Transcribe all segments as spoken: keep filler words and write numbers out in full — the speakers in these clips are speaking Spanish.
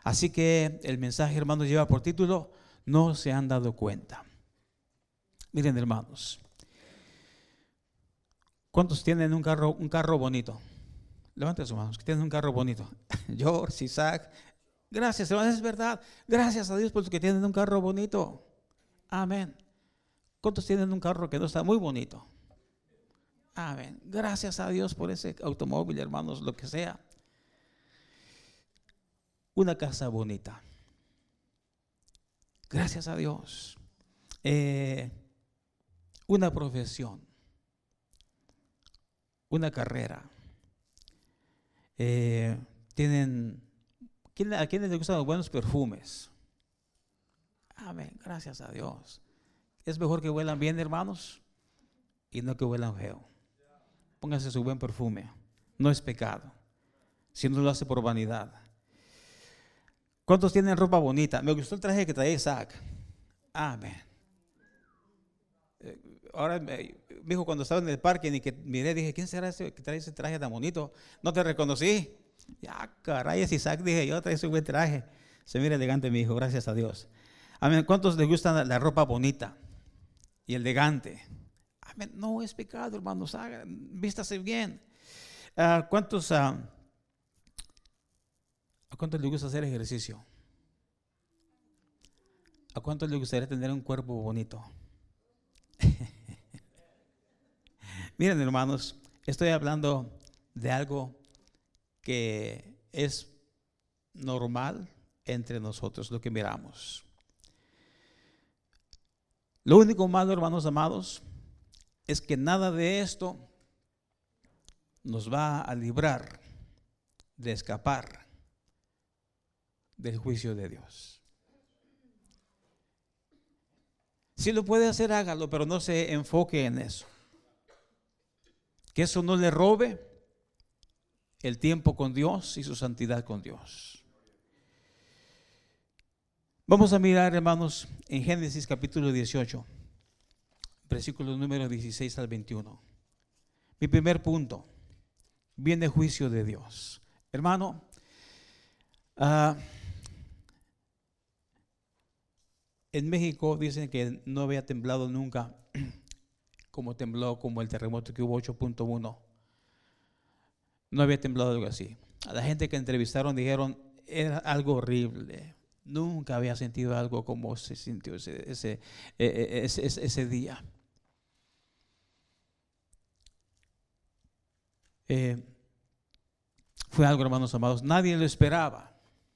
Así que el mensaje, hermanos, lleva por título: no se han dado cuenta. Miren, hermanos, ¿cuántos tienen un carro, un carro bonito? Levanten sus manos, que tienen un carro bonito. George, Isaac, gracias, hermanos, es verdad. Gracias a Dios por los que tienen un carro bonito. Amén. ¿Cuántos tienen un carro que no está muy bonito? Amén. Gracias a Dios por ese automóvil, hermanos, lo que sea. Una casa bonita. Gracias a Dios. Eh, una profesión. Una carrera. Eh, tienen, ¿a quiénes les gustan los buenos perfumes? Amén. Gracias a Dios. Es mejor que huelan bien, hermanos, y no que huelan feo. Pónganse su buen perfume. No es pecado, si no lo hace por vanidad. ¿Cuántos tienen ropa bonita? Me gustó el traje que traía Isaac. Amén. Ahora me dijo cuando estaba en el parque y que miré, dije, ¿quién será ese que trae ese traje tan bonito? No te reconocí. Ya, caray, es Isaac, dije yo, trae ese buen traje. Se mira elegante, mi hijo, gracias a Dios. Amén. ¿Cuántos les gusta la ropa bonita y elegante? Amén. No es pecado, hermanos, hagan, vístase bien. Uh, ¿Cuántos, uh, ¿A cuántos les gusta hacer ejercicio? ¿A cuántos les gustaría tener un cuerpo bonito? Miren, hermanos, estoy hablando de algo que es normal entre nosotros, lo que miramos. Lo único malo, hermanos amados, es que nada de esto nos va a librar de escapar del juicio de Dios. Si lo puede hacer, hágalo, pero no se enfoque en eso. Que eso no le robe el tiempo con Dios y su santidad con Dios. Vamos a mirar, hermanos, en Génesis capítulo dieciocho, versículos número dieciséis al veintiuno. Mi primer punto, viene juicio de Dios. Hermano, uh, en México dicen que no había temblado nunca como tembló, como el terremoto que hubo ocho punto uno. No había temblado algo así. A la gente que entrevistaron dijeron, era algo horrible. Nunca había sentido algo como se sintió ese, ese, ese, ese, ese día. Eh, fue algo, hermanos amados, nadie lo esperaba.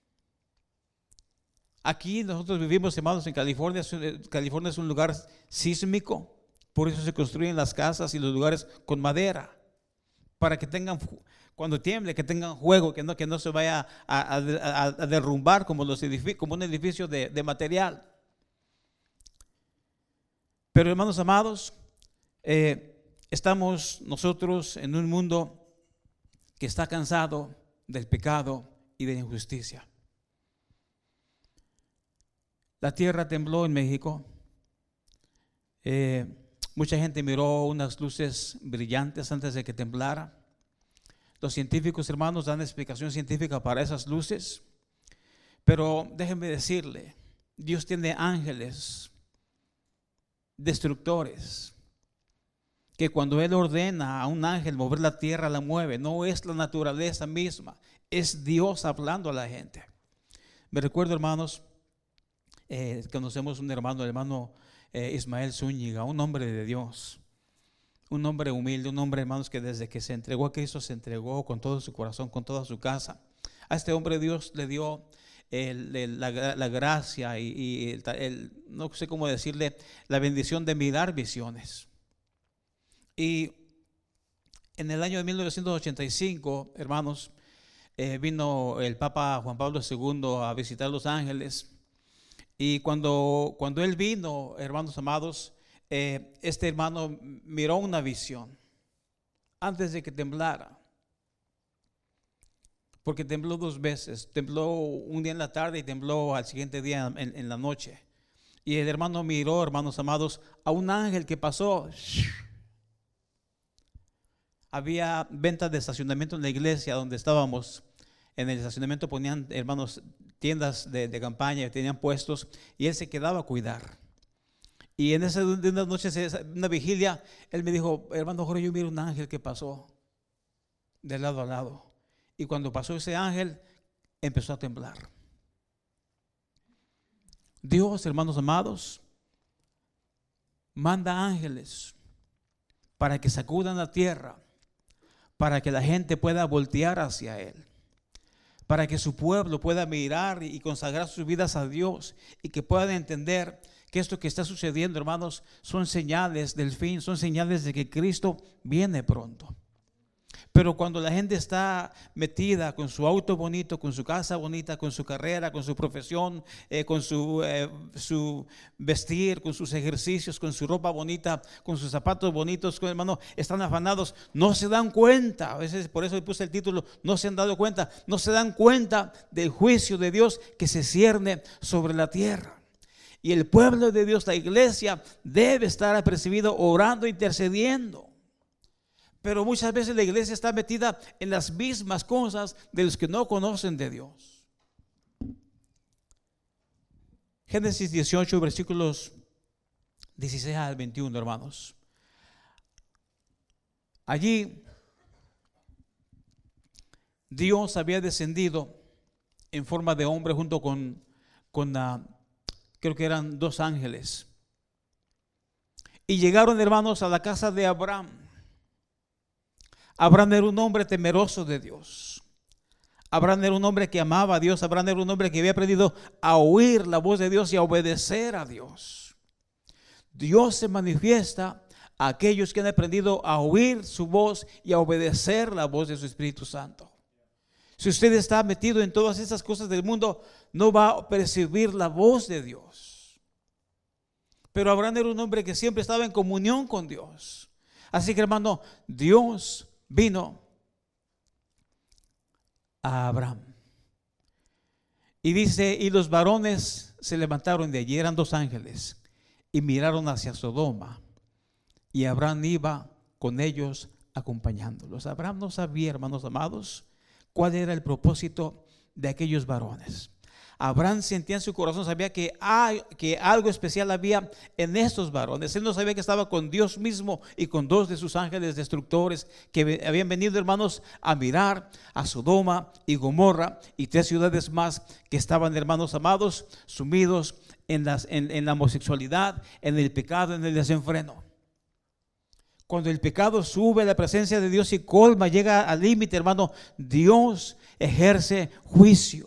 Aquí nosotros vivimos, hermanos, en California. California es un lugar sísmico. Por eso se construyen las casas y los lugares con madera, para que tengan, cuando tiemble, que tengan juego, que no, que no se vaya a, a, a, a derrumbar como, los edific- como un edificio de, de material. Pero, hermanos amados, eh, estamos nosotros en un mundo que está cansado del pecado y de la injusticia. La tierra tembló en México. Eh, Mucha gente miró unas luces brillantes antes de que temblara. Los científicos, hermanos, dan explicación científica para esas luces. Pero déjenme decirle, Dios tiene ángeles destructores, que cuando Él ordena a un ángel mover la tierra, la mueve. No es la naturaleza misma, es Dios hablando a la gente. Me recuerdo, hermanos, eh, conocemos un hermano, el hermano Eh, Ismael Zúñiga, un hombre de Dios, un hombre humilde, un hombre, hermanos, que desde que se entregó a Cristo se entregó con todo su corazón, con toda su casa. A este hombre Dios le dio el, el, la, la gracia y, y el, el, no sé cómo decirle, la bendición de mirar visiones. Y en el año de mil novecientos ochenta y cinco, hermanos, eh, vino el Papa Juan Pablo segundo a visitar Los Ángeles. Y cuando, cuando él vino, hermanos amados, eh, este hermano miró una visión antes de que temblara. Porque tembló dos veces. Tembló un día en la tarde y tembló al siguiente día en, en la noche. Y el hermano miró, hermanos amados, a un ángel que pasó. Había ventas de estacionamiento en la iglesia donde estábamos. En el estacionamiento ponían, hermanos, tiendas de, de campaña, tenían puestos, y él se quedaba a cuidar. Y en esa de unas noches, una vigilia, él me dijo: hermano Jorge, yo miro un ángel que pasó de lado a lado. Y cuando pasó ese ángel, empezó a temblar. Dios, hermanos amados, manda ángeles para que sacudan la tierra, para que la gente pueda voltear hacia Él, para que su pueblo pueda mirar y consagrar sus vidas a Dios, y que puedan entender que esto que está sucediendo, hermanos, son señales del fin, son señales de que Cristo viene pronto. Pero cuando la gente está metida con su auto bonito, con su casa bonita, con su carrera, con su profesión, eh, con su, eh, su vestir, con sus ejercicios, con su ropa bonita, con sus zapatos bonitos, hermano, están afanados, no se dan cuenta. A veces, por eso le puse el título, no se han dado cuenta, no se dan cuenta del juicio de Dios que se cierne sobre la tierra. Y el pueblo de Dios, la iglesia, debe estar apercibido, orando, intercediendo. Pero muchas veces la iglesia está metida en las mismas cosas de los que no conocen de Dios. Génesis dieciocho, versículos dieciséis al veintiuno, hermanos. Allí Dios había descendido en forma de hombre junto con, con la, creo que eran dos ángeles. Y llegaron, hermanos, a la casa de Abraham. Abraham era un hombre temeroso de Dios. Abraham era un hombre que amaba a Dios. Abraham era un hombre que había aprendido a oír la voz de Dios y a obedecer a Dios. Dios se manifiesta a aquellos que han aprendido a oír su voz y a obedecer la voz de su Espíritu Santo. Si usted está metido en todas esas cosas del mundo, no va a percibir la voz de Dios. Pero Abraham era un hombre que siempre estaba en comunión con Dios. Así que, hermano, Dios vino a Abraham. Y dice: y los varones se levantaron de allí, eran dos ángeles, y miraron hacia Sodoma. Y Abraham iba con ellos acompañándolos. Abraham no sabía, hermanos amados, cuál era el propósito de aquellos varones. Abraham sentía en su corazón, sabía que, hay, que algo especial había en estos varones. Él no sabía que estaba con Dios mismo y con dos de sus ángeles destructores que habían venido, hermanos, a mirar a Sodoma y Gomorra y tres ciudades más que estaban, hermanos amados, sumidos en, las, en, en la homosexualidad, en el pecado, en el desenfreno. Cuando el pecado sube a la presencia de Dios y colma, llega al límite, hermano, Dios ejerce juicio.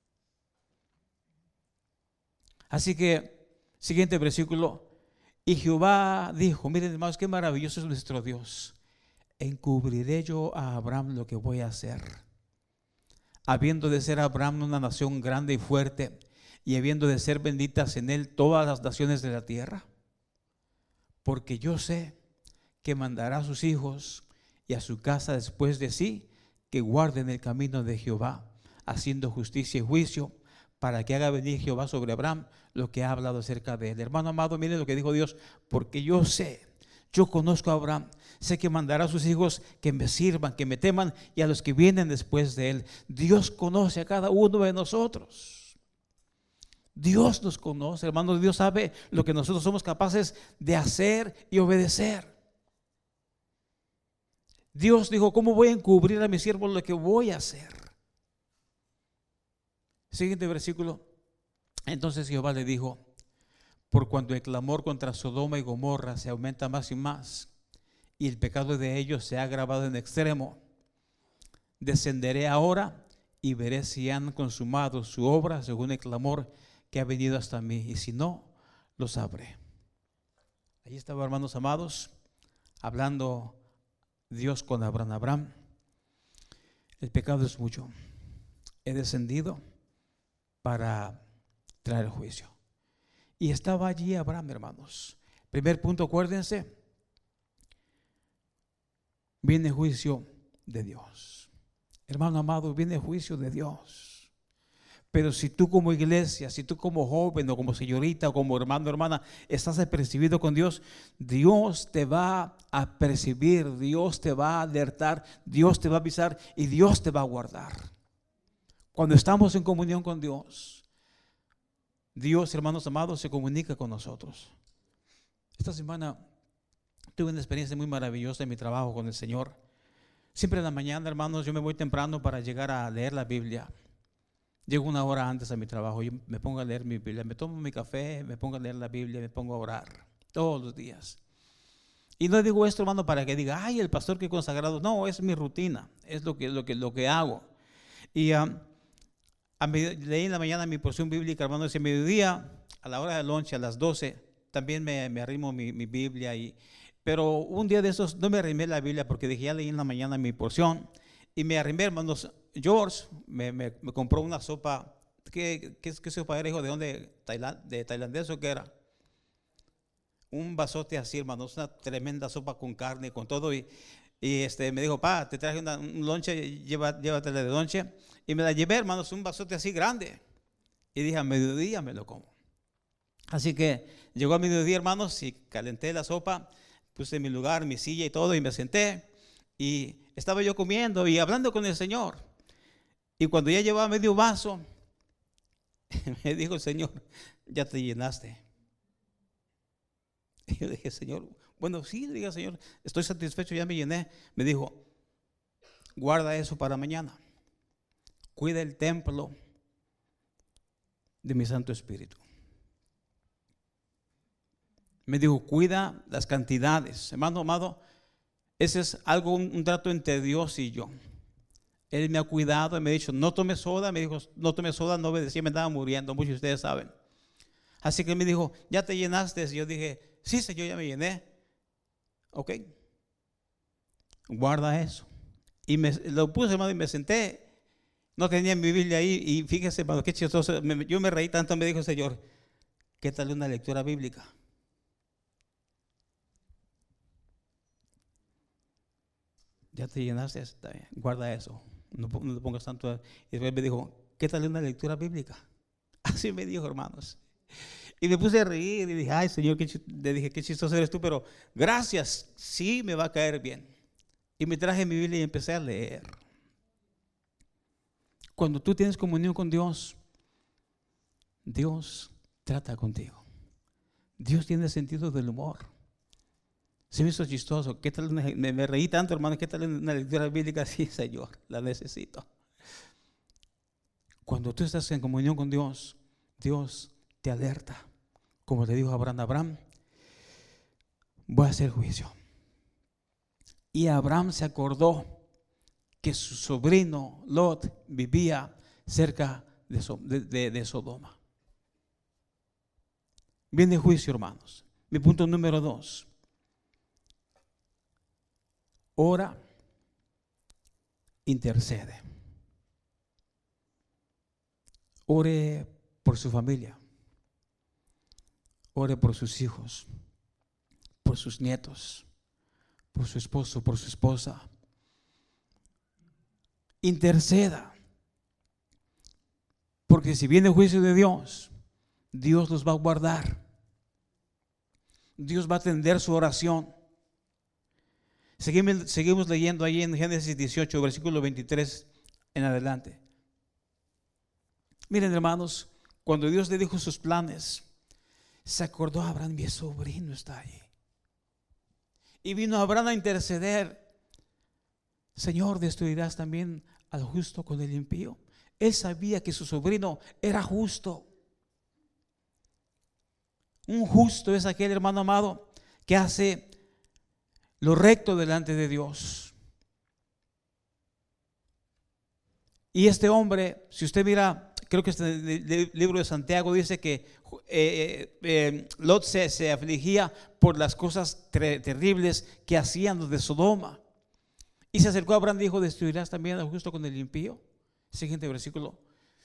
Así que, siguiente versículo: y Jehová dijo, miren, hermanos, qué maravilloso es nuestro Dios. Encubriré yo a Abraham lo que voy a hacer, habiendo de ser Abraham una nación grande y fuerte, y habiendo de ser benditas en él todas las naciones de la tierra. Porque yo sé que mandará a sus hijos y a su casa después de sí, que guarden el camino de Jehová, haciendo justicia y juicio, para que haga venir Jehová sobre Abraham lo que ha hablado acerca de él. Hermano amado, miren lo que dijo Dios: porque yo sé, yo conozco a Abraham, sé que mandará a sus hijos que me sirvan, que me teman, y a los que vienen después de él. Dios conoce a cada uno de nosotros. Dios nos conoce, hermanos. Dios sabe lo que nosotros somos capaces de hacer y obedecer. Dios dijo: ¿cómo voy a encubrir a mis siervos lo que voy a hacer? Siguiente versículo: entonces Jehová le dijo: por cuanto el clamor contra Sodoma y Gomorra se aumenta más y más, y el pecado de ellos se ha agravado en extremo, descenderé ahora y veré si han consumado su obra según el clamor que ha venido hasta mí, y si no, lo sabré. Allí estaba, hermanos amados, hablando Dios con Abraham. Abraham, el pecado es mucho. He descendido para traer juicio. Y estaba allí Abraham, hermanos. Primer punto, acuérdense, viene juicio de Dios. Hermano amado, viene juicio de Dios. Pero si tú como iglesia, si tú como joven o como señorita o como hermano o hermana estás apercibido con Dios, Dios te va a percibir, Dios te va a alertar, Dios te va a avisar y Dios te va a guardar. Cuando estamos en comunión con Dios, Dios, hermanos amados, se comunica con nosotros. Esta semana tuve una experiencia muy maravillosa en mi trabajo con el Señor. Siempre en la mañana, hermanos, yo me voy temprano para llegar a leer la Biblia. Llego una hora antes a mi trabajo, yo me pongo a leer mi Biblia, me tomo mi café, me pongo a leer la Biblia, me pongo a orar todos los días. Y no digo esto, hermano, para que diga, ay, el pastor que consagrado. No, es mi rutina, es lo que, lo que, lo que hago. Y um, a mi, leí en la mañana mi porción bíblica, hermano, ese mediodía, a la hora del lunch, a las doce, también me, me arrimo mi, mi Biblia. Y, pero un día de esos no me arrimé la Biblia porque dije, ya leí en la mañana mi porción. Y me arrimé, hermanos. George me, me, me compró una sopa. ¿Qué, qué, qué sopa era, hijo? ¿De dónde? ¿Tailand, ¿De tailandés o qué era? Un vasote así, hermanos, una tremenda sopa con carne, con todo. Y, y este, me dijo, pa, te traje una, un lonche, lleva, llévatela de lonche. Y me la llevé, hermanos, un vasote así grande. Y dije, a mediodía me lo como. Así que llegó a mediodía, hermanos, y calenté la sopa, puse mi lugar, mi silla y todo, y me senté. Y estaba yo comiendo y hablando con el Señor. Y cuando ya llevaba medio vaso, me dijo el Señor, ya te llenaste. Y yo dije, Señor, bueno, sí, diga, Señor, estoy satisfecho, ya me llené. Me dijo, guarda eso para mañana. Cuida el templo de mi Santo Espíritu. Me dijo, cuida las cantidades. Hermano amado, ese es algo, un, un trato entre Dios y yo. Él me ha cuidado y me ha dicho, no tome soda. Me dijo, no tome soda, no obedecía, me estaba muriendo. Muchos de ustedes saben. Así que me dijo, ya te llenaste. Y yo dije, sí, Señor, ya me llené. Ok. Guarda eso. Y me, lo puse, hermano, y me senté. No tenía mi Biblia ahí. Y fíjese, hermano, qué chistoso. Me, yo me reí tanto, me dijo el Señor, ¿qué tal una lectura bíblica? Ya te llenaste, está bien, guarda eso. No, no te pongas tanto. Y después me dijo, ¿qué tal una lectura bíblica? Así me dijo, hermanos. Y me puse a reír y dije, ay, Señor, qué, le dije, qué chistoso eres tú, pero gracias, sí me va a caer bien. Y me traje mi Biblia y empecé a leer. Cuando tú tienes comunión con Dios, Dios trata contigo. Dios tiene sentido del humor. Se me hizo chistoso. ¿Qué tal? Me, me reí tanto, hermano. ¿Qué tal una lectura bíblica? Sí, Señor, la necesito. Cuando tú estás en comunión con Dios, Dios te alerta. Como le dijo a Abraham, Abraham, voy a hacer juicio. Y Abraham se acordó que su sobrino Lot vivía cerca de, de, de, de Sodoma. Viene juicio, hermanos. Mi punto número dos. Ora, intercede. Ore por su familia. Ore por sus hijos, por sus nietos, por su esposo, por su esposa. Interceda. Porque si viene el juicio de Dios, Dios los va a guardar. Dios va a atender su oración. Seguimos, seguimos leyendo ahí en Génesis dieciocho, versículo veintitrés en adelante. Miren, hermanos, cuando Dios le dijo sus planes, se acordó a Abraham, mi sobrino está ahí. Y vino Abraham a interceder. Señor, ¿destruirás también al justo con el impío? Él sabía que su sobrino era justo. Un justo es aquel, hermano amado, que hace lo recto delante de Dios. Y este hombre, si usted mira, creo que este libro de Santiago dice que eh, eh, Lot se, se afligía por las cosas ter terribles que hacían los de Sodoma. Y se acercó a Abraham y dijo, ¿destruirás también al justo con el impío? Siguiente versículo.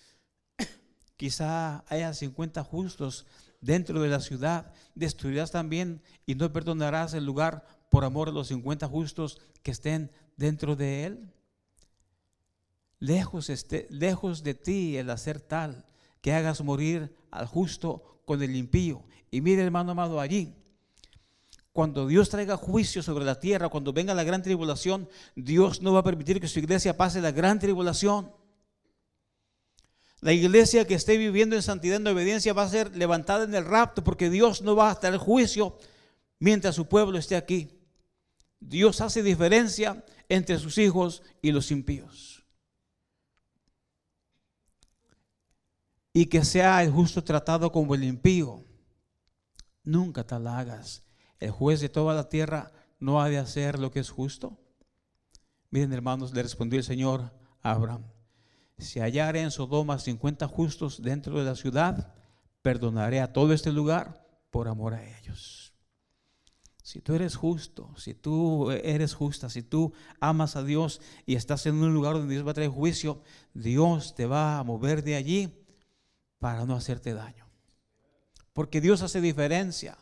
Quizá haya cincuenta justos dentro de la ciudad. ¿Destruirás también y no perdonarás el lugar por amor a los cincuenta justos que estén dentro de él? Lejos, esté, lejos de ti el hacer tal que hagas morir al justo con el impío. Y mire, hermano amado, allí, cuando Dios traiga juicio sobre la tierra, cuando venga la gran tribulación, Dios no va a permitir que su iglesia pase la gran tribulación. La iglesia que esté viviendo en santidad y en obediencia va a ser levantada en el rapto, porque Dios no va a estar en juicio mientras su pueblo esté aquí. Dios hace diferencia entre sus hijos y los impíos. Y que sea el justo tratado como el impío, nunca te la hagas. El juez de toda la tierra no ha de hacer lo que es justo. Miren, hermanos, le respondió el Señor a Abraham: si hallare en Sodoma cincuenta justos dentro de la ciudad, perdonaré a todo este lugar por amor a ellos. Si tú eres justo, si tú eres justa, si tú amas a Dios y estás en un lugar donde Dios va a traer juicio, Dios te va a mover de allí para no hacerte daño. Porque Dios hace diferencia.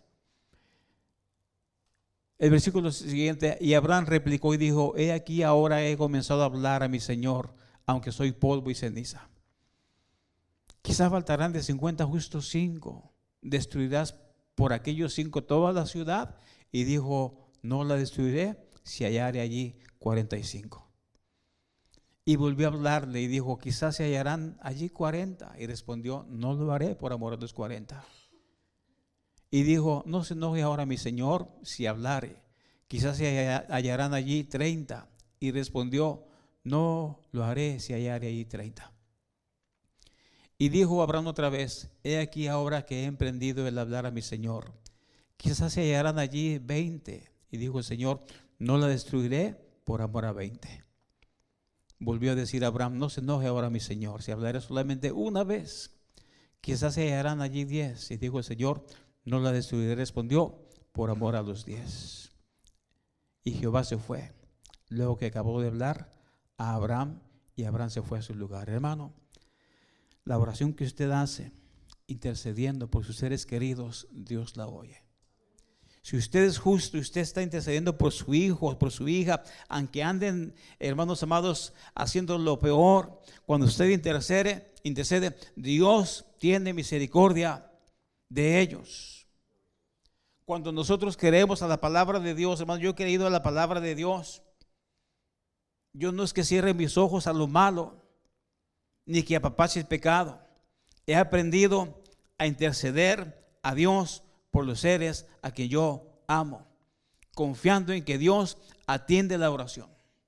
El versículo siguiente: y Abraham replicó y dijo: he aquí ahora he comenzado a hablar a mi Señor, aunque soy polvo y ceniza. Quizás faltarán de cincuenta justos cinco. Destruirás por aquellos cinco toda la ciudad. Y dijo: no la destruiré si hallare allí cuarenta y cinco. Y volvió a hablarle y dijo: quizás se hallarán allí cuarenta. Y respondió: no lo haré por amor a los cuarenta. Y dijo: no se enoje ahora mi Señor si hablare, quizás se hallarán allí treinta. Y respondió: no lo haré si hallare allí treinta. Y dijo Abraham otra vez: he aquí ahora que he emprendido el hablar a mi Señor, quizás se hallarán allí veinte. Y dijo el Señor: no la destruiré por amor a veinte. Volvió a decir Abraham: no se enoje ahora mi Señor si hablaré solamente una vez, quizás se hallarán allí diez. Y dijo el Señor: no la destruiré. Respondió: por amor a los diez. Y Jehová se fue luego que acabó de hablar a Abraham, y Abraham se fue a su lugar. Hermano, la oración que usted hace intercediendo por sus seres queridos, Dios la oye. Si usted es justo y usted está intercediendo por su hijo, por su hija, aunque anden, hermanos amados, haciendo lo peor, cuando usted intercede, intercede, Dios tiene misericordia de ellos. Cuando nosotros queremos a la palabra de Dios, hermano, yo he creído a la palabra de Dios. Yo no es que cierre mis ojos a lo malo, ni que apapache el pecado. He aprendido a interceder a Dios por los seres a quien yo amo, confiando en que Dios atiende la oración.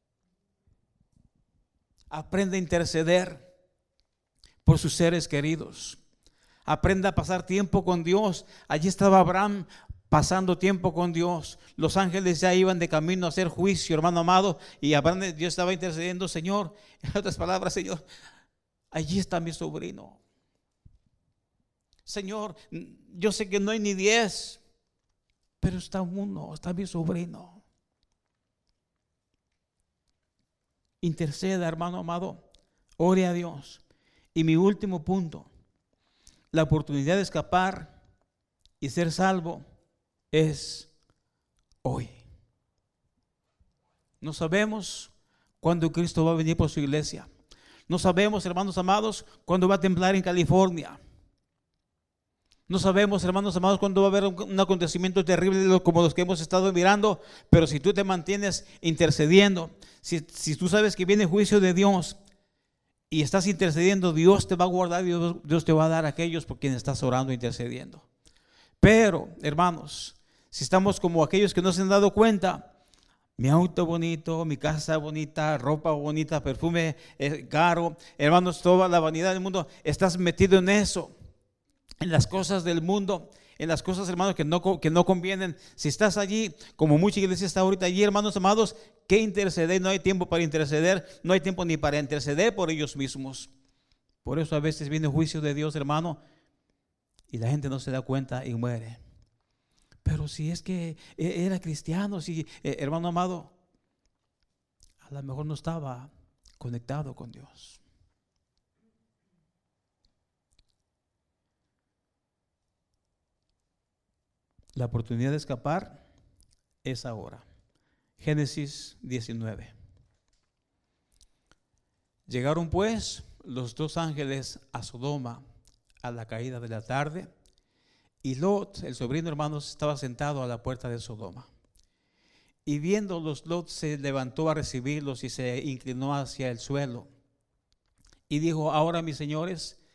Aprende a interceder por sus seres queridos. Aprenda a pasar tiempo con Dios. Allí estaba Abraham pasando tiempo con Dios. Los ángeles ya iban de camino a hacer juicio, hermano amado, y Abraham, Dios estaba intercediendo: Señor, en otras palabras, Señor, allí está mi sobrino. Señor, yo sé que no hay ni diez, pero está uno, está mi sobrino. Interceda, hermano amado, ore a Dios. Y mi último punto: la oportunidad de escapar y ser salvo es hoy. No sabemos cuándo Cristo va a venir por su iglesia. No sabemos, hermanos amados, cuándo va a temblar en California. No sabemos, hermanos amados, cuándo va a haber un acontecimiento terrible como los que hemos estado mirando. Pero si tú te mantienes intercediendo, si, si tú sabes que viene el juicio de Dios y estás intercediendo, Dios te va a guardar, Dios, Dios te va a dar a aquellos por quienes estás orando e intercediendo. Pero, hermanos, si estamos como aquellos que no se han dado cuenta, mi auto bonito, mi casa bonita, ropa bonita, perfume caro, hermanos, toda la vanidad del mundo, estás metido en eso, en las cosas del mundo, en las cosas, hermanos, que no, que no convienen. Si estás allí, como mucha iglesia está ahorita allí, hermanos amados, ¿qué interceder? No hay tiempo para interceder, no hay tiempo ni para interceder por ellos mismos. Por eso a veces viene el juicio de Dios, hermano, y la gente no se da cuenta y muere. Pero si es que era cristiano, si, eh, hermano amado, a lo mejor no estaba conectado con Dios. La oportunidad de escapar es ahora. Génesis diecinueve. Llegaron pues los dos ángeles a Sodoma a la caída de la tarde, y Lot, el sobrino, hermanos, estaba sentado a la puerta de Sodoma. Y viéndolos, Lot se levantó a recibirlos y se inclinó hacia el suelo. Y dijo: ahora, mis señores,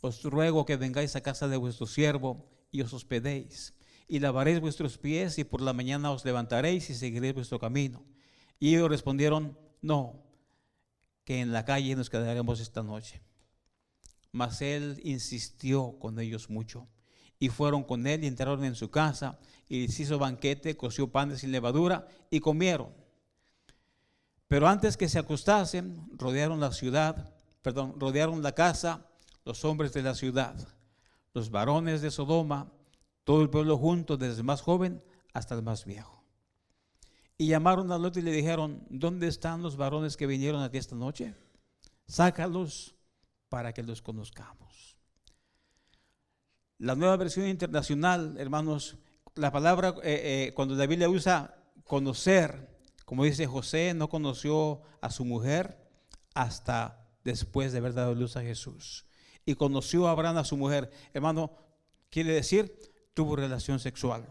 os ruego que vengáis a casa de vuestro siervo y os hospedéis, y lavaréis vuestros pies, y por la mañana os levantaréis y seguiréis vuestro camino. Y ellos respondieron, no, que en la calle nos quedaremos esta noche. Mas él insistió con ellos mucho, y fueron con él y entraron en su casa, y les hizo banquete, coció panes sin levadura, y comieron. Pero antes que se acostasen, rodearon la ciudad, perdón, rodearon la casa los hombres de la ciudad, los varones de Sodoma, todo el pueblo junto, desde el más joven hasta el más viejo. Y llamaron a Lot y le dijeron, ¿dónde están los varones que vinieron a ti esta noche? Sácalos para que los conozcamos. La Nueva Versión Internacional, hermanos, la palabra, eh, eh, cuando la Biblia usa conocer, como dice José, no conoció a su mujer hasta después de haber dado luz a Jesús. Y conoció a Abraham a su mujer. Hermano, quiere decir, tuvo relación sexual.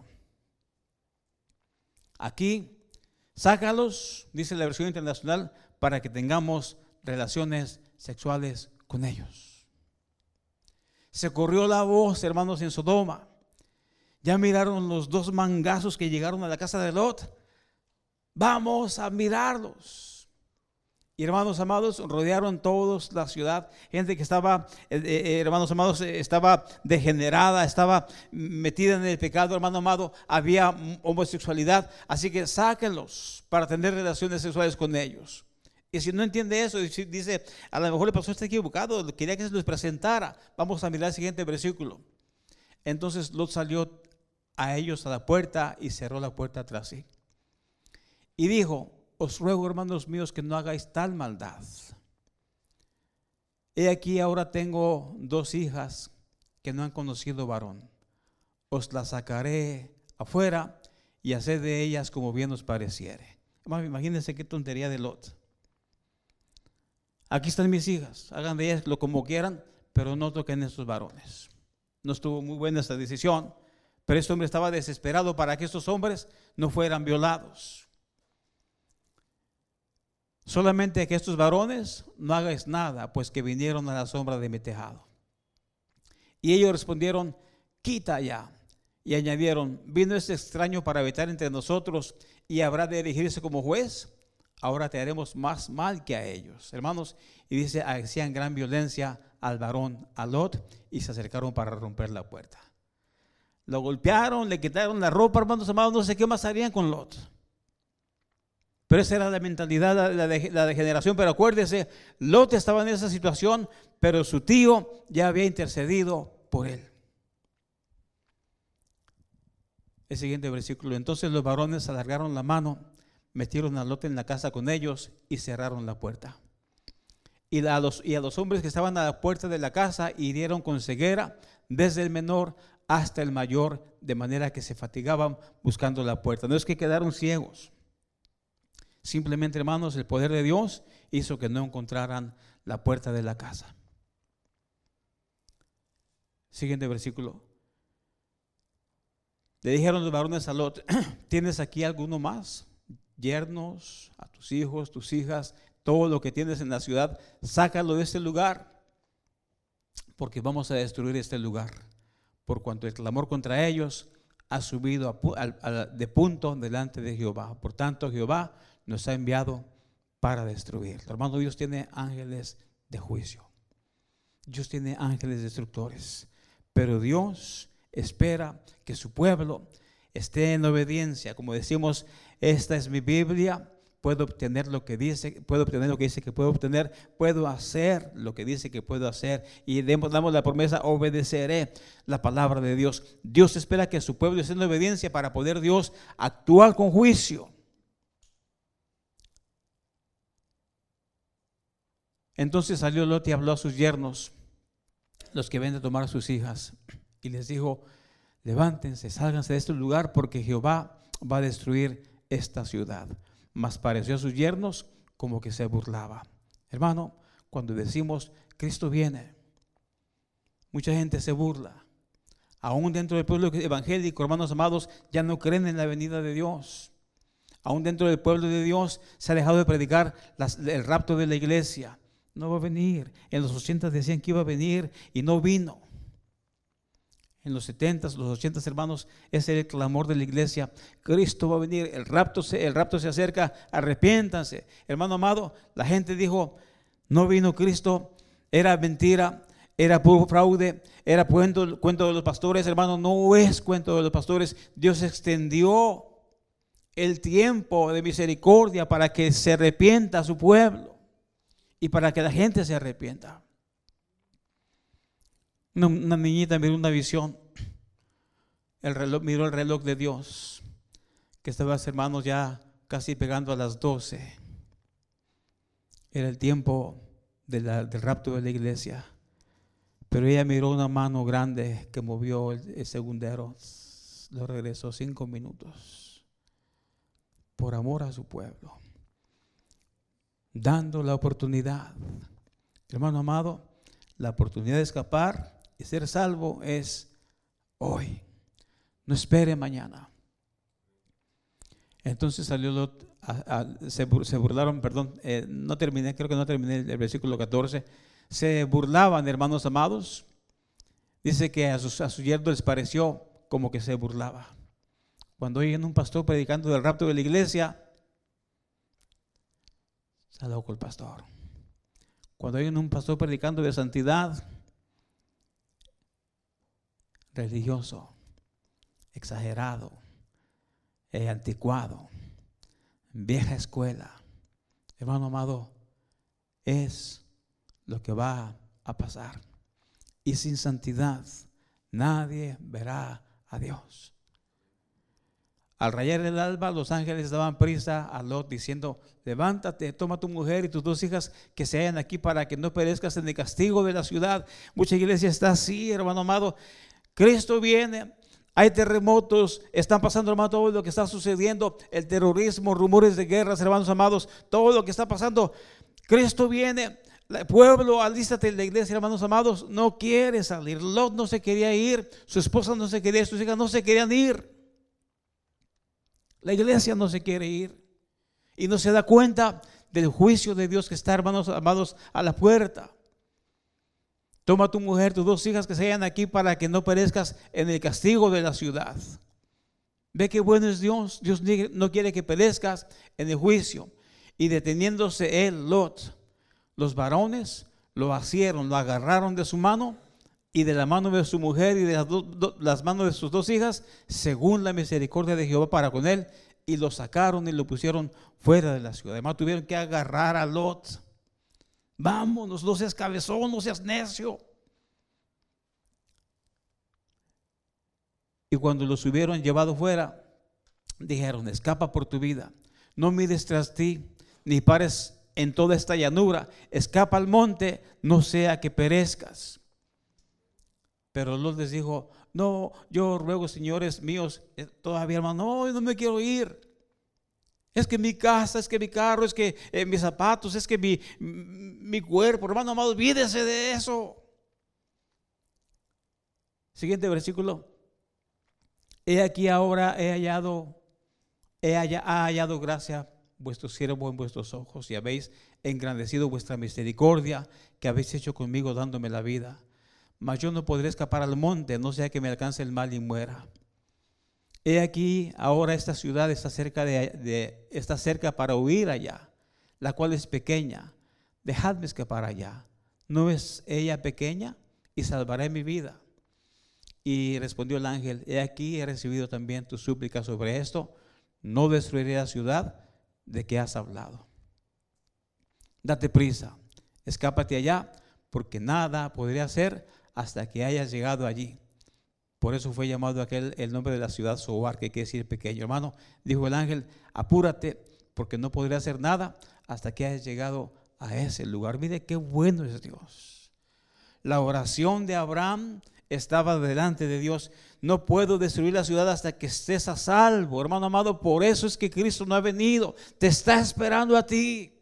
Aquí, sácalos, dice la Versión Internacional, para que tengamos relaciones sexuales con ellos. Se corrió la voz, hermanos, en Sodoma. Ya miraron los dos mangazos que llegaron a la casa de Lot. Vamos a mirarlos. Y hermanos amados, rodearon todos la ciudad, gente que estaba, eh, eh, hermanos amados, eh, estaba degenerada, estaba metida en el pecado, hermano amado, había homosexualidad, así que sáquenlos para tener relaciones sexuales con ellos. Y si no entiende eso, dice, a lo mejor el pastor está equivocado, quería que se los presentara. Vamos a mirar el siguiente versículo. Entonces Lot salió a ellos a la puerta y cerró la puerta tras sí. Y dijo, os ruego, hermanos míos, que no hagáis tal maldad. He aquí ahora tengo dos hijas que no han conocido varón. Os las sacaré afuera y haced de ellas como bien os pareciere. Imagínense qué tontería de Lot. Aquí están mis hijas, hagan de ellas lo como quieran, pero no toquen a estos varones. No estuvo muy buena esta decisión, pero este hombre estaba desesperado para que estos hombres no fueran violados. Solamente que estos varones no hagáis nada, pues que vinieron a la sombra de mi tejado. Y ellos respondieron, quita ya. Y añadieron, vino este extraño para habitar entre nosotros y habrá de erigirse como juez. Ahora te haremos más mal que a ellos. Hermanos, y dice, hacían gran violencia al varón, a Lot, y se acercaron para romper la puerta. Lo golpearon, le quitaron la ropa, hermanos amados, no sé qué más harían con Lot. Pero esa era la mentalidad, la, la, de, la degeneración. Pero acuérdese, Lot estaba en esa situación, pero su tío ya había intercedido por él. El siguiente versículo. Entonces los varones alargaron la mano, metieron a Lot en la casa con ellos y cerraron la puerta. Y a los, y a los hombres que estaban a la puerta de la casa hirieron con ceguera, desde el menor hasta el mayor, de manera que se fatigaban buscando la puerta. No es que quedaron ciegos. Simplemente, hermanos, el poder de Dios hizo que no encontraran la puerta de la casa. Siguiente versículo. Le dijeron los varones a Lot, ¿tienes aquí alguno más? Yernos, a tus hijos, tus hijas, todo lo que tienes en la ciudad, sácalo de este lugar, porque vamos a destruir este lugar, por cuanto el clamor contra ellos ha subido a, a, a, de punto delante de Jehová. Por tanto, Jehová nos ha enviado para destruir. Hermano, Dios tiene ángeles de juicio. Dios tiene ángeles destructores. Pero Dios espera que su pueblo esté en obediencia. Como decimos, esta es mi Biblia. Puedo obtener lo que dice, puedo obtener lo que dice que puedo obtener, puedo hacer lo que dice que puedo hacer. Y damos, damos la promesa, obedeceré la palabra de Dios. Dios espera que su pueblo esté en obediencia para poder Dios actuar con juicio. Entonces salió Lot y habló a sus yernos, los que ven de tomar a sus hijas, y les dijo, levántense, sálganse de este lugar, porque Jehová va a destruir esta ciudad. Mas pareció a sus yernos como que se burlaba. Hermano, cuando decimos Cristo viene, mucha gente se burla. Aún dentro del pueblo evangélico, hermanos amados, ya no creen en la venida de Dios. Aún dentro del pueblo de Dios se ha dejado de predicar las, el rapto de la iglesia. no va a venir. En los ochenta decían que iba a venir y no vino. En los setenta, los ochenta, hermanos, ese era el clamor de la iglesia. Cristo va a venir, el rapto se, el rapto se acerca, arrepiéntanse. Hermano amado, la gente dijo, no vino Cristo, era mentira, era puro fraude, era cuento, cuento de los pastores. Hermano, no es cuento de los pastores. Dios extendió el tiempo de misericordia para que se arrepienta a su pueblo y para que la gente se arrepienta. Una, una niñita miró una visión, el reloj, miró el reloj de Dios, que estaba, hermanos, ya casi pegando a las doce. Era el tiempo de la, del rapto de la iglesia. Pero ella miró una mano grande que movió el, el segundero, lo regresó cinco minutos, por amor a su pueblo, dando la oportunidad. Hermano amado, la oportunidad de escapar y ser salvo es hoy. No espere mañana. Entonces salió Lot, a, a, se, se burlaron, perdón, eh, no terminé, creo que no terminé el, el versículo catorce. Se burlaban, hermanos amados. Dice que a sus, a sus yernos les pareció como que se burlaba. Cuando oyen un pastor predicando del rapto de la iglesia, está loco el pastor. Cuando oyen un pastor predicando de santidad, religioso, exagerado, eh, anticuado, vieja escuela. Hermano amado, es lo que va a pasar. Y sin santidad nadie verá a Dios. Al rayar el alba, los ángeles daban prisa a Lot diciendo, levántate, toma tu mujer y tus dos hijas que se hallan aquí para que no perezcas en el castigo de la ciudad. Mucha iglesia está así, hermano amado. Cristo viene, hay terremotos, están pasando, hermano, todo lo que está sucediendo, el terrorismo, rumores de guerras, hermanos amados, todo lo que está pasando. Cristo viene. El pueblo, alístate, la iglesia, hermanos amados, no quiere salir. Lot no se quería ir, su esposa no se quería ir, sus hijas no se querían ir. La iglesia no se quiere ir y no se da cuenta del juicio de Dios que está, hermanos amados, a la puerta. Toma tu mujer, tus dos hijas que se hallan aquí para que no perezcas en el castigo de la ciudad. Ve qué bueno es Dios. Dios no quiere que perezcas en el juicio. Y deteniéndose él, Lot, los varones lo asieron, lo agarraron de su mano y de la mano de su mujer y de las, do, do, las manos de sus dos hijas, según la misericordia de Jehová para con él, y lo sacaron y lo pusieron fuera de la ciudad. Además tuvieron que agarrar a Lot. Vámonos, no seas cabezón, no seas necio. Y cuando los hubieron llevado fuera, dijeron, escapa por tu vida, no mires tras ti, ni pares en toda esta llanura, escapa al monte, no sea que perezcas. Pero Lot les dijo, no, yo ruego, señores míos, todavía, hermano, no, no me quiero ir. Es que mi casa, es que mi carro, es que eh, mis zapatos, es que mi, mi cuerpo, hermano amado, olvídese de eso. Siguiente versículo. He aquí ahora he hallado, he hallado, ha hallado gracia vuestro siervo en vuestros ojos, y habéis engrandecido vuestra misericordia que habéis hecho conmigo dándome la vida. Mas yo no podré escapar al monte, no sea que me alcance el mal y muera. He aquí ahora esta ciudad está cerca, de, de, está cerca para huir allá, la cual es pequeña. Dejadme escapar allá. ¿No es ella pequeña? Y salvaré mi vida. Y respondió el ángel, he aquí he recibido también tu súplica sobre esto. No destruiré la ciudad de que has hablado. Date prisa, escápate allá, porque nada podría hacer hasta que hayas llegado allí. Por eso fue llamado aquel el nombre de la ciudad Zoar, que quiere decir pequeño. Hermano, dijo el ángel, apúrate, porque no podré hacer nada hasta que hayas llegado a ese lugar. Mire qué bueno es Dios. La oración de Abraham estaba delante de Dios. No puedo destruir la ciudad hasta que estés a salvo, hermano amado. Por eso es que Cristo no ha venido. Te está esperando a ti.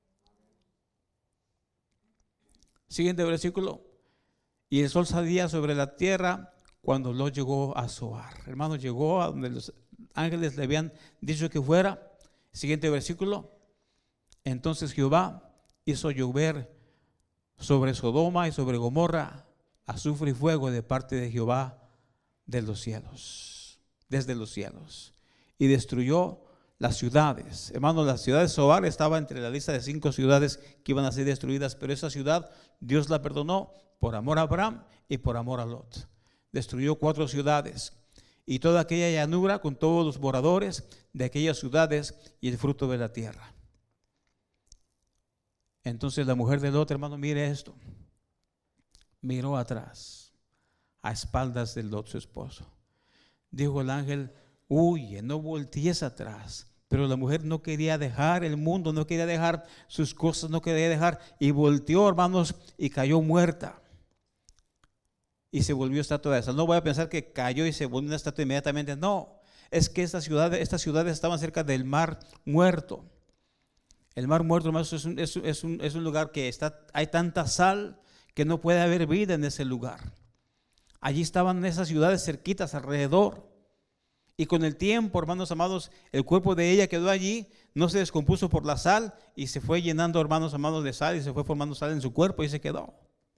Siguiente versículo. Y el sol salía sobre la tierra cuando Lot llegó a Zoar. Hermano, llegó a donde los ángeles le habían dicho que fuera. Siguiente versículo. Entonces Jehová hizo llover sobre Sodoma y sobre Gomorra azufre y fuego de parte de Jehová de los cielos, desde los cielos, y destruyó las ciudades. Hermanos, la ciudad de Zoar estaba entre la lista de cinco ciudades que iban a ser destruidas, pero esa ciudad Dios la perdonó por amor a Abraham y por amor a Lot. Destruyó cuatro ciudades y toda aquella llanura con todos los moradores de aquellas ciudades y el fruto de la tierra. Entonces la mujer de Lot, hermano, mire esto, miró atrás, a espaldas de Lot, su esposo. Dijo el ángel: huye, no voltees atrás. Pero la mujer no quería dejar el mundo, no quería dejar sus cosas, no quería dejar, y volteó, hermanos, y cayó muerta. Y se volvió estatua de sal. No voy a pensar que cayó y se volvió una estatua inmediatamente. No, es que estas ciudades, estas ciudades estaban cerca del mar muerto. El mar muerto, hermanos, es un, es, es un, es un lugar que está, hay tanta sal que no puede haber vida en ese lugar. Allí estaban esas ciudades cerquitas alrededor. Y con el tiempo, hermanos amados, el cuerpo de ella quedó allí, no se descompuso por la sal y se fue llenando, hermanos amados, de sal y se fue formando sal en su cuerpo y se quedó.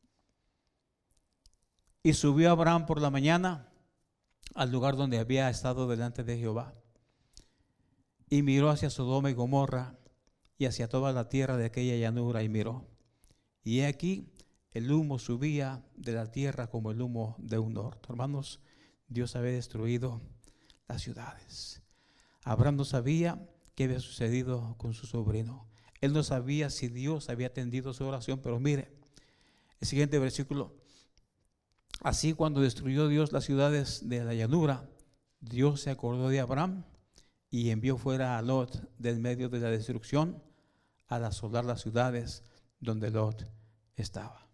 Y subió Abraham por la mañana al lugar donde había estado delante de Jehová y miró hacia Sodoma y Gomorra y hacia toda la tierra de aquella llanura y miró. Y he aquí el humo subía de la tierra como el humo de un horno. Hermanos, Dios había destruido las ciudades. Abraham no sabía qué había sucedido con su sobrino. Él no sabía si Dios había atendido su oración, pero mire, el siguiente versículo: así cuando destruyó Dios las ciudades de la llanura, Dios se acordó de Abraham y envió fuera a Lot del medio de la destrucción al asolar las ciudades donde Lot estaba.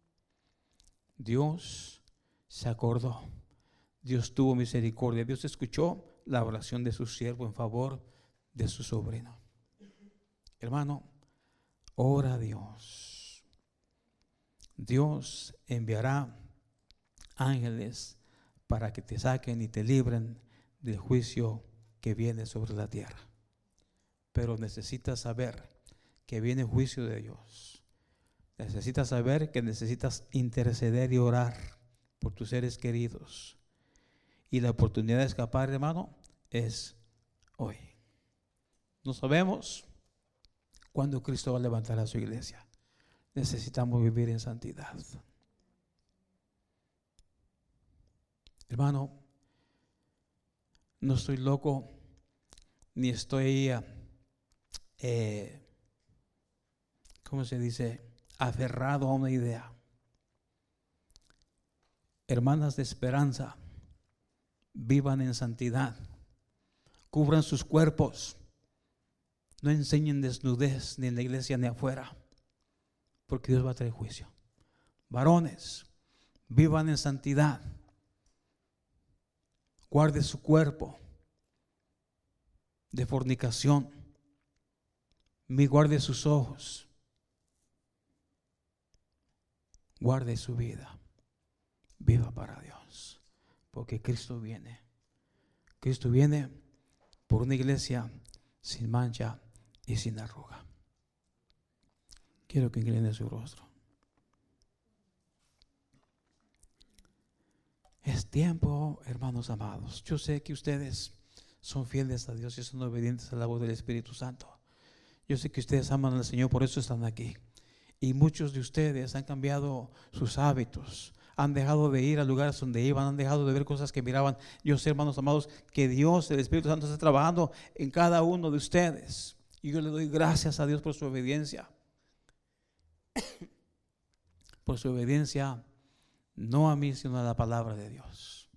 Dios se acordó. Dios tuvo misericordia. Dios escuchó la oración de su siervo en favor de su sobrino. Hermano, ora a Dios. Dios enviará ángeles para que te saquen y te libren del juicio que viene sobre la tierra. Pero necesitas saber que viene el juicio de Dios. Necesitas saber que necesitas interceder y orar por tus seres queridos. Y la oportunidad de escapar, hermano, es hoy. No sabemos cuándo Cristo va a levantar a su iglesia. Necesitamos vivir en santidad. Hermano, no estoy loco, ni estoy, eh, ¿cómo se dice?, aferrado a una idea. Hermanas de esperanza, vivan en santidad, cubran sus cuerpos, no enseñen desnudez ni en la iglesia ni afuera, porque Dios va a traer juicio. Varones, vivan en santidad, guarde su cuerpo de fornicación, mi guarde sus ojos, guarde su vida, viva para Dios, porque Cristo viene. Cristo viene por una iglesia sin mancha y sin arruga. Quiero que incline su rostro. Es tiempo, hermanos amados. Yo sé que ustedes son fieles a Dios y son obedientes a la voz del Espíritu Santo. Yo sé que ustedes aman al Señor, por eso están aquí. Y muchos de ustedes han cambiado sus hábitos, han dejado de ir a lugares donde iban, han dejado de ver cosas que miraban. Yo sé, hermanos amados, que Dios, el Espíritu Santo, está trabajando en cada uno de ustedes. Y yo le doy gracias a Dios por su obediencia. Por su obediencia, no a mí, sino a la palabra de Dios.